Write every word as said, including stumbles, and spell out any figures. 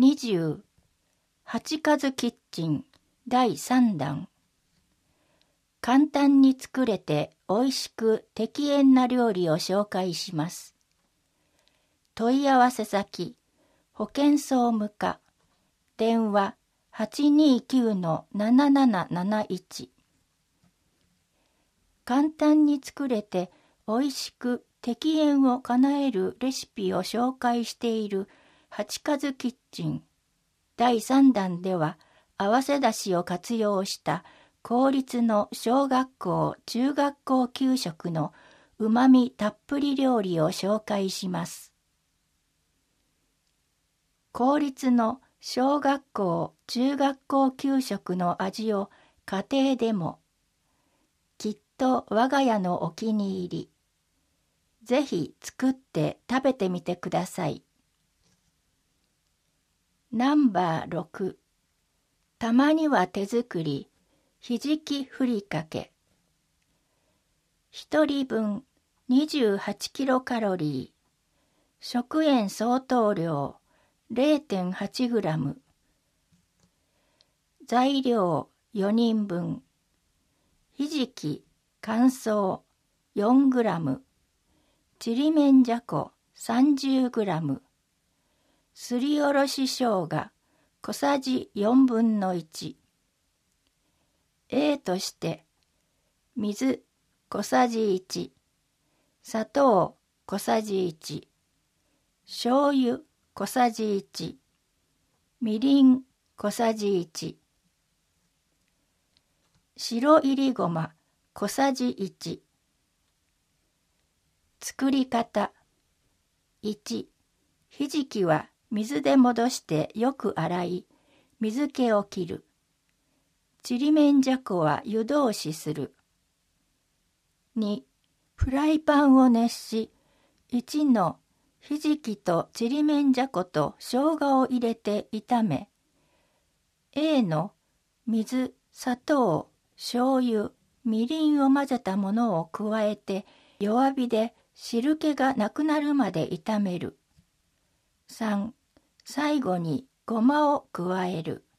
にじゅう八数キッチンだいさんだん。簡単に作れておいしくてきえんな料理を紹介します。問い合わせ先、保健総務課、電話 はちにきゅうのなななななないち。簡単に作れておいしくてきえんを叶えるレシピを紹介している八数キッチンだいさんだんでは、合わせだしを活用した公立の小学校・中学校給食のうまみたっぷり料理を紹介します。公立の小学校・中学校給食の味を家庭でも、きっと我が家のお気に入り。ぜひ作って食べてみてください。ナンバーろく、たまには手作り、ひじきふりかけ。ひとりぶんにじゅうはちキロカロリー、食塩相当量 れいてんはちグラム。材料よにんぶん、ひじき乾燥 よんグラム、ちりめんじゃこ さんじゅうグラム、すりおろし生姜小さじよんぶんのいち。A として、水小さじいち、砂糖小さじいち、醤油小さじいち、みりん小さじいち、白いりごま小さじいち。作り方。いち、ひじきは水で戻してよく洗い、水気を切る。ちりめんじゃこは湯通しする。に、フライパンを熱し、いちのひじきとちりめんじゃこと生姜を入れて炒め、A の水、砂糖、醤油、みりんを混ぜたものを加えて弱火で汁気がなくなるまで炒める。さん、最後にごまを加える。